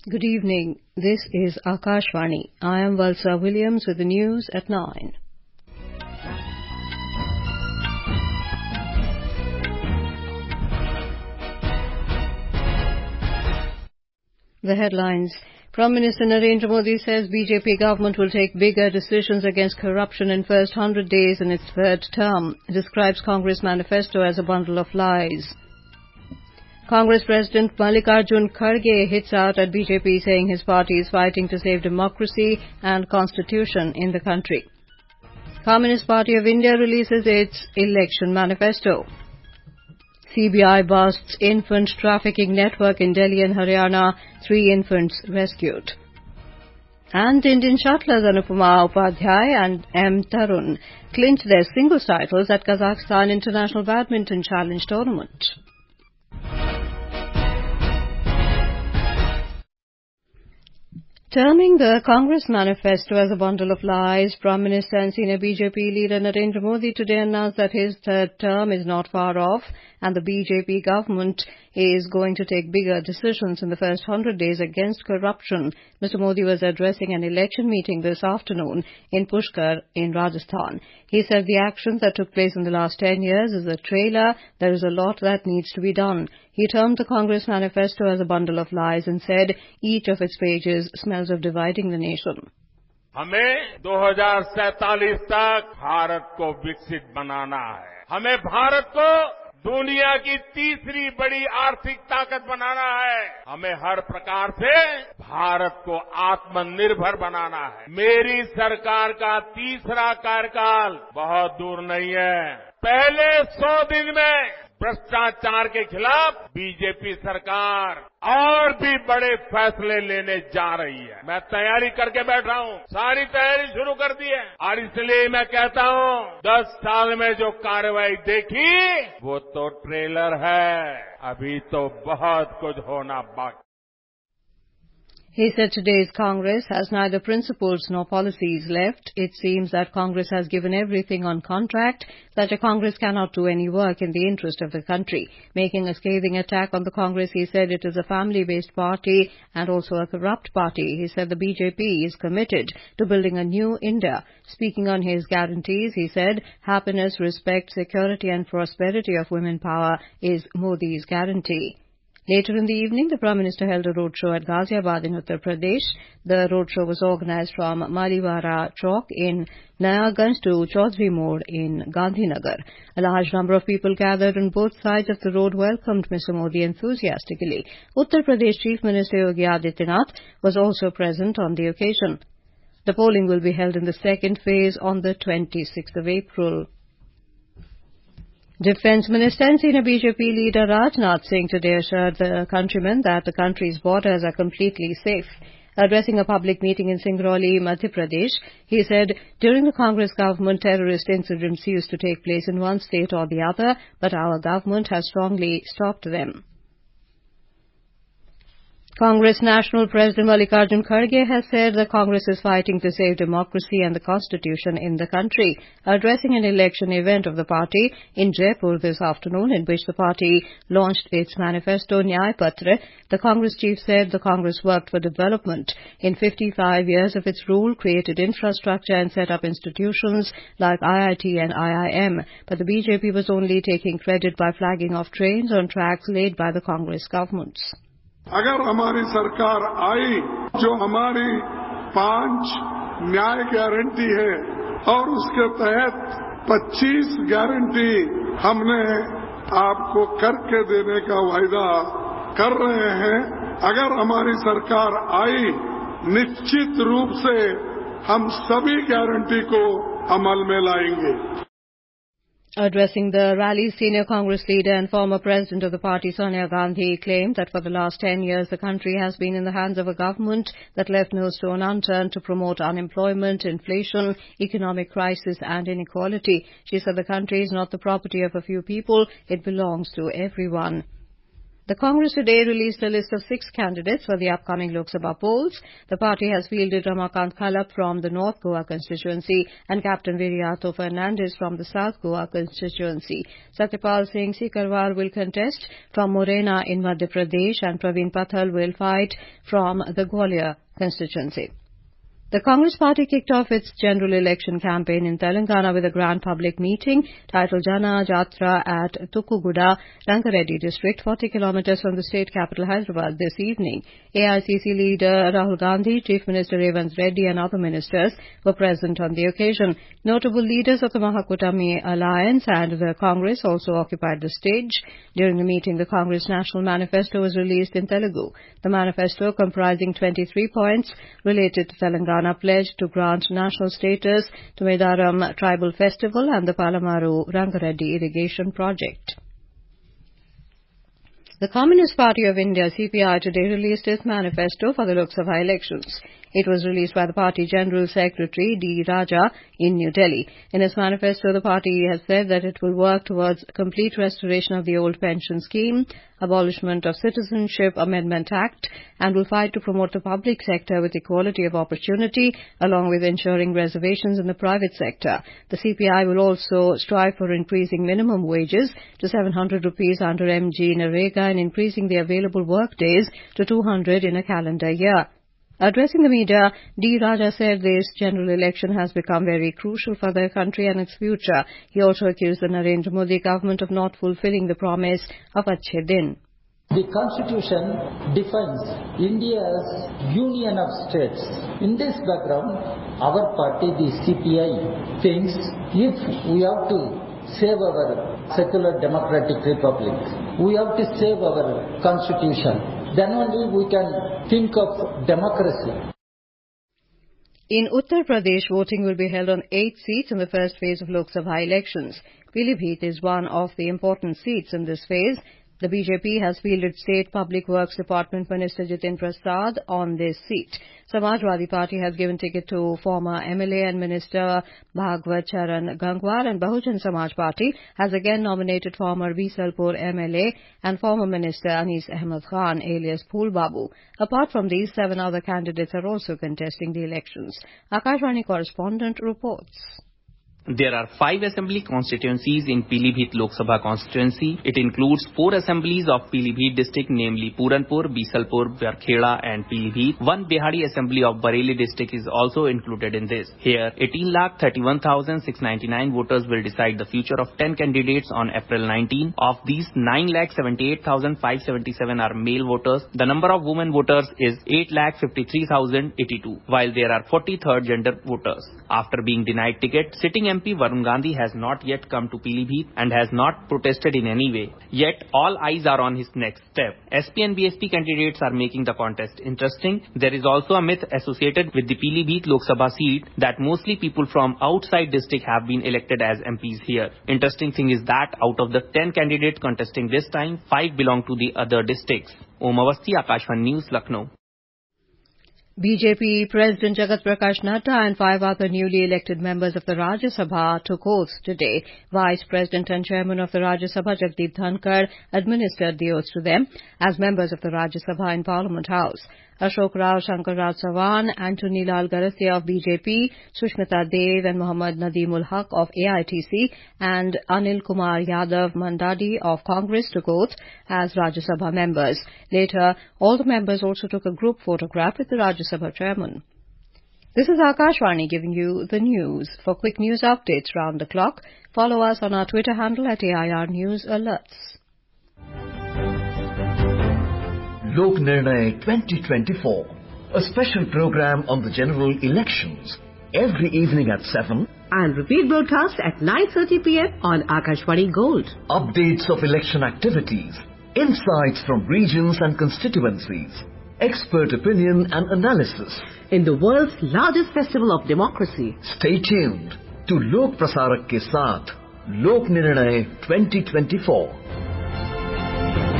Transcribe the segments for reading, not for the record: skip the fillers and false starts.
Good evening. This is Akashvani. I am Valsa Williams with the news at 9. The headlines. Prime Minister Narendra Modi says BJP government will take bigger decisions against corruption in first 100 days in its third term. Describes Congress manifesto as a bundle of lies. Congress President Mallikarjun Kharge hits out at BJP, saying his party is fighting to save democracy and constitution in the country. Communist Party of India releases its election manifesto. CBI busts infant trafficking network in Delhi and Haryana, 3 infants rescued. And Indian shuttlers Anupama Upadhyay and M. Tarun clinched their singles titles at Kazakhstan International Badminton Challenge Tournament. Terming the Congress manifesto as a bundle of lies, Prime Minister and senior BJP leader Narendra Modi today announced that his third term is not far off and the BJP government is going to take bigger decisions in the first 100 days against corruption. Mr. Modi was addressing an election meeting this afternoon in Pushkar in Rajasthan. He said the actions that took place in the last 10 years is a trailer. There is a lot that needs to be done. He termed the Congress manifesto as a bundle of lies and said each of its pages smells of dividing the nation. हमें 2047 तक भारत को विकसित बनाना है. हमें भारत को दुनिया की तीसरी बड़ी आर्थिक ताकत बनाना है. हमें हर प्रकार से भारत को आत्मनिर्भर बनाना है. मेरी सरकार का तीसरा कार्यकाल बहुत दूर नहीं है. पहले 100 दिन में भ्रष्टाचार के खिलाफ बीजेपी सरकार और भी बड़े फैसले लेने जा रही है. मैं तैयारी करके बैठा हूं. सारी तैयारी शुरू कर दी है और इसलिए मैं कहता हूं 10 साल में जो कार्रवाई देखी वो तो ट्रेलर है. अभी तो बहुत कुछ होना बाकी. He said today's Congress has neither principles nor policies left. It seems that Congress has given everything on contract, that a Congress cannot do any work in the interest of the country. Making a scathing attack on the Congress, he said it is a family-based party and also a corrupt party. He said the BJP is committed to building a new India. Speaking on his guarantees, he said happiness, respect, security and prosperity of women power is Modi's guarantee. Later in the evening, the Prime Minister held a roadshow at Ghaziabad in Uttar Pradesh. The roadshow was organized from Maliwara Chowk in Nayaganj to Chaudhry Mode in Gandhinagar. A large number of people gathered on both sides of the road welcomed Mr. Modi enthusiastically. Uttar Pradesh Chief Minister Yogi Adityanath was also present on the occasion. The polling will be held in the second phase on the 26th of April. Defence Minister and senior BJP leader Rajnath Singh today assured the countrymen that the country's borders are completely safe. Addressing a public meeting in Singrauli, Madhya Pradesh, he said, during the Congress government, terrorist incidents used to take place in one state or the other, but our government has strongly stopped them. Congress National President Mallikarjun Kharge has said the Congress is fighting to save democracy and the constitution in the country. Addressing an election event of the party in Jaipur this afternoon, in which the party launched its manifesto Nyay Patra, the Congress chief said the Congress worked for development. In 55 years of its rule, created infrastructure and set up institutions like IIT and IIM, but the BJP was only taking credit by flagging off trains on tracks laid by the Congress governments. अगर हमारी सरकार आई जो हमारी 5 न्याय guarantee है और उसके तहत 25 गारंटी हमने आपको करके देने का वायदा कर रहे हैं. अगर हमारी सरकार आई निश्चित रूप से हम सभी गारंटी को अमल में लाएंगे. Addressing the rally, senior Congress leader and former president of the party, Sonia Gandhi, claimed that for the last 10 years the country has been in the hands of a government that left no stone unturned to promote unemployment, inflation, economic crisis and inequality. She said the country is not the property of a few people, it belongs to everyone. The Congress today released a list of 6 candidates for the upcoming Lok Sabha polls. The party has fielded Ramakant Khalap from the North Goa constituency and Captain Viriato Fernandes from the South Goa constituency. Satyapal Singh Sikarwar will contest from Morena in Madhya Pradesh and Praveen Pathal will fight from the Gwalior constituency. The Congress party kicked off its general election campaign in Telangana with a grand public meeting titled Jana Jatra at Tukkuguda, Rangareddy district, 40 kilometers from the state capital Hyderabad this evening. AICC leader Rahul Gandhi, Chief Minister Revanth Reddy and other ministers were present on the occasion. Notable leaders of the Mahakutami Alliance and the Congress also occupied the stage. During the meeting, the Congress National Manifesto was released in Telugu. The manifesto, comprising 23 points, related to Telangana pledge to grant national status to Medaram Tribal Festival and the Palamaru Rangareddy Irrigation Project. The Communist Party of India, CPI, today released its manifesto for the Lok Sabha elections. It was released by the party General Secretary D. Raja in New Delhi. In its manifesto, the party has said that it will work towards complete restoration of the old pension scheme, abolishment of Citizenship Amendment Act, and will fight to promote the public sector with equality of opportunity, along with ensuring reservations in the private sector. The CPI will also strive for increasing minimum wages to 700 rupees under MG Narega and increasing the available work days to 200 in a calendar year. Addressing the media, D. Raja said this general election has become very crucial for the country and its future. He also accused the Narendra Modi government of not fulfilling the promise of Achhe Din. The Constitution defines India's union of states. In this background, our party, the CPI, thinks if we have to save our secular democratic republic, we have to save our Constitution, then only we can think of democracy. In Uttar Pradesh, voting will be held on 8 seats in the first phase of Lok Sabha elections. Pilibhit is one of the important seats in this phase. The BJP has fielded State Public Works Department Minister Jitin Prasad on this seat. Samajwadi Party has given ticket to former MLA and Minister Bhagwat Charan Gangwar, and Bahujan Samaj Party has again nominated former Bisalpur MLA and former Minister Anis Ahmed Khan alias Phool Babu. Apart from these, 7 other candidates are also contesting the elections. Akashvani correspondent reports. There are 5 assembly constituencies in Pilibhit Lok Sabha constituency. It includes 4 assemblies of Pilibhit district, namely Puranpur, Bisalpur, Barkheda and Pilibhit. 1 Behadi assembly of Bareilly district is also included in this. Here, 18,31,699 voters will decide the future of 10 candidates on April 19. Of these, 9,78,577 are male voters. The number of women voters is 8,53,082, while there are 43rd gender voters. After being denied ticket, sitting MP Varun Gandhi has not yet come to Pilibhit and has not protested in any way. Yet all eyes are on his next step. SP and BSP candidates are making the contest interesting. There is also a myth associated with the Pilibhit Lok Sabha seat that mostly people from outside district have been elected as MPs here. Interesting thing is that out of the 10 candidates contesting this time, 5 belong to the other districts. Om Awasthi, Akashvani News, Lucknow. BJP President Jagat Prakash Nadda and 5 other newly elected members of the Rajya Sabha took oath today. Vice President and Chairman of the Rajya Sabha Jagdeep Dhankar administered the oath to them as members of the Rajya Sabha in Parliament House. Ashok Rao Shankar Rao Chavan, Antony Lal Garasia of BJP, Sushmita Dev and Mohammad Nadeemul Haq of AITC and Anil Kumar Yadav Mandadi of Congress took oath as Rajya Sabha members. Later, all the members also took a group photograph with the Rajya Sabha chairman. This is Akashvani giving you the news. For quick news updates round the clock, follow us on our Twitter handle at AIR News Alerts. Lok Nirnay 2024, a special program on the general elections, every evening at 7 and repeat broadcast at 9:30 p.m. on Akashvani Gold. Updates of election activities, insights from regions and constituencies, expert opinion and analysis in the world's largest festival of democracy. Stay tuned to Lok Prasarak ke saath, Lok Nirnay 2024.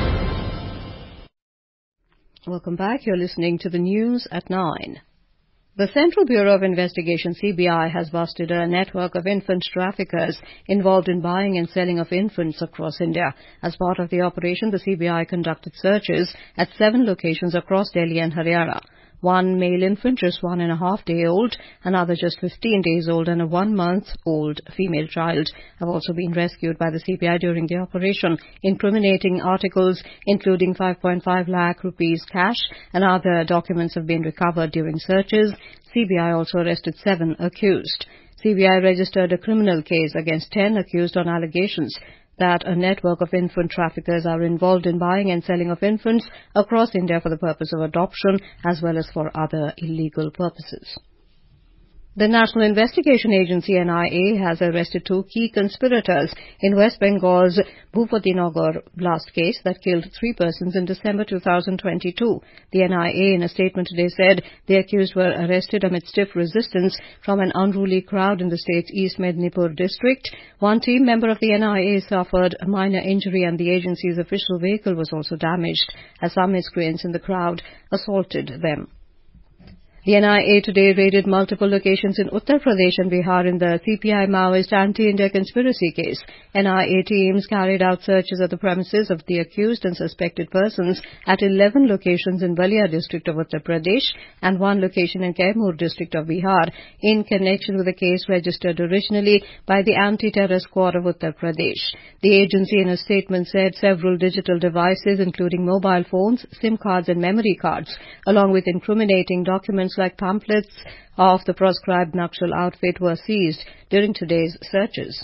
Welcome back. You're listening to the news at 9. The Central Bureau of Investigation, CBI, has busted a network of infant traffickers involved in buying and selling of infants across India. As part of the operation, the CBI conducted searches at 7 locations across Delhi and Haryana. One male infant, just 1.5-day-old, another just 15 days old, and a 1-month-old female child have also been rescued by the CBI during the operation. Incriminating articles, including 5.5 lakh rupees cash and other documents, have been recovered during searches. CBI also arrested 7 accused. CBI registered a criminal case against 10 accused on allegations that a network of infant traffickers are involved in buying and selling of infants across India for the purpose of adoption as well as for other illegal purposes. The National Investigation Agency NIA has arrested 2 key conspirators in West Bengal's Bhupatinagar blast case that killed 3 persons in December 2022. The NIA in a statement today said the accused were arrested amid stiff resistance from an unruly crowd in the state's East Medinipur district. One team member of the NIA suffered a minor injury and the agency's official vehicle was also damaged as some miscreants in the crowd assaulted them. The NIA today raided multiple locations in Uttar Pradesh and Bihar in the CPI Maoist anti-India conspiracy case. NIA teams carried out searches at the premises of the accused and suspected persons at 11 locations in Balia district of Uttar Pradesh and 1 location in Kaimur district of Bihar in connection with a case registered originally by the Anti-Terror Squad of Uttar Pradesh. The agency in a statement said several digital devices, including mobile phones, SIM cards and memory cards, along with incriminating documents like pamphlets of the proscribed Naxal outfit, were seized during today's searches.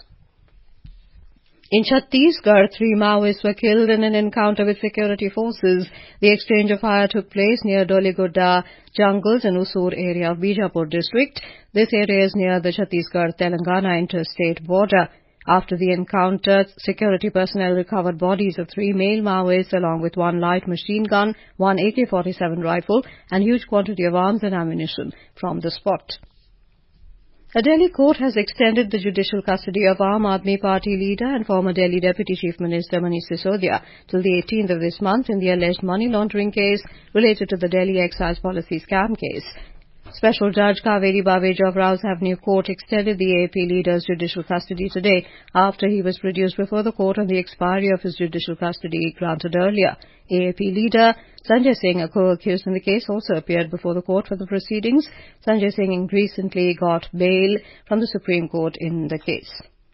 In Chhattisgarh, 3 Maoists were killed in an encounter with security forces. The exchange of fire took place near Doligodda jungles in Usur area of Bijapur district. This area is near the Chhattisgarh-Telangana interstate border. After the encounter, security personnel recovered bodies of 3 male Maoists along with 1 light machine gun, 1 AK-47 rifle and huge quantity of arms and ammunition from the spot. A Delhi court has extended the judicial custody of Aam Aadmi Party leader and former Delhi Deputy Chief Minister Manish Sisodia till the 18th of this month in the alleged money laundering case related to the Delhi excise policy scam case. Special Judge Kaveri Baveja of Rouse Avenue Court extended the AAP leader's judicial custody today after he was produced before the court on the expiry of his judicial custody granted earlier. AAP leader Sanjay Singh, a co-accused in the case, also appeared before the court for the proceedings. Sanjay Singh recently got bail from the Supreme Court in the case.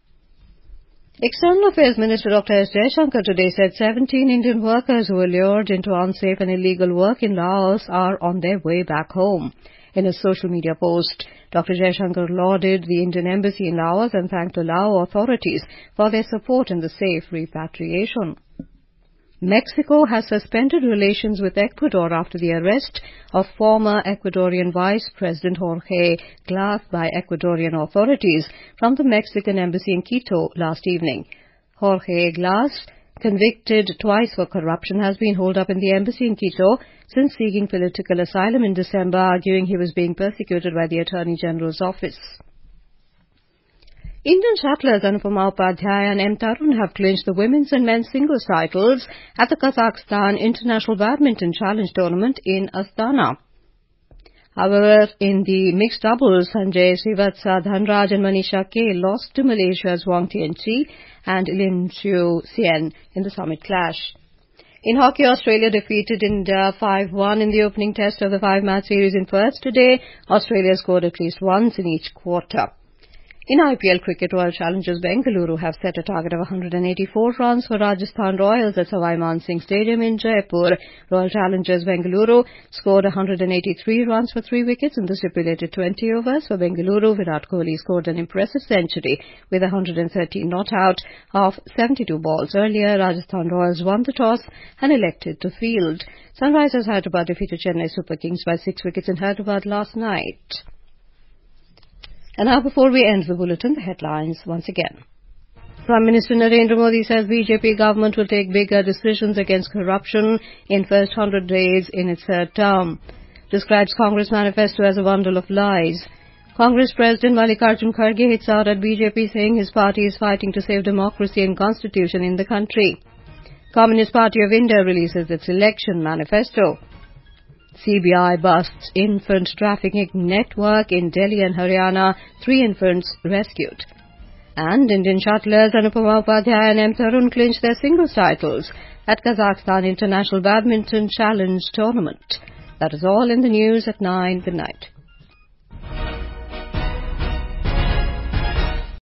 External Affairs Minister Dr. S. Jaishankar today said 17 Indian workers who were lured into unsafe and illegal work in Laos are on their way back home. In a social media post, Dr. Jaishankar lauded the Indian Embassy in Laos and thanked the Lao authorities for their support in the safe repatriation. Mexico has suspended relations with Ecuador after the arrest of former Ecuadorian Vice President Jorge Glas by Ecuadorian authorities from the Mexican Embassy in Quito last evening. Jorge Glas, convicted twice for corruption, has been holed up in the embassy in Quito since seeking political asylum in December, arguing he was being persecuted by the Attorney General's office. Indian shuttlers Anupama Upadhyay and M. Tarun have clinched the women's and men's singles titles at the Kazakhstan International Badminton Challenge Tournament in Astana. However, in the mixed doubles, Sanjay Srivatsa Dhanraj and Manisha K lost to Malaysia's Wang Tianqi and Lin Xiu Xian in the summit clash. In hockey, Australia defeated India 5-1 in the opening test of the 5-match series in Perth today. Australia scored at least once in each quarter. In IPL cricket, Royal Challengers Bengaluru have set a target of 184 runs for Rajasthan Royals at Savai Man Singh Stadium in Jaipur. Royal Challengers Bengaluru scored 183 runs for 3 wickets in the stipulated 20 overs. For Bengaluru, Virat Kohli scored an impressive century with 113 not out of 72 balls. Earlier, Rajasthan Royals won the toss and elected to field. Sunrisers Hyderabad defeated Chennai Super Kings by 6 wickets in Hyderabad last night. And now, before we end the bulletin, the headlines once again. Prime Minister Narendra Modi says BJP government will take bigger decisions against corruption in first 100 days in its third term. Describes Congress manifesto as a bundle of lies. Congress President Mallikarjun Kharge hits out at BJP, saying his party is fighting to save democracy and constitution in the country. Communist Party of India releases its election manifesto. CBI busts infant trafficking network in Delhi and Haryana. 3 infants rescued. And Indian shuttlers Anupama Upadhyay and M. Tarun clinched their singles titles at Kazakhstan International Badminton Challenge Tournament. That is all in the news at 9. Good night.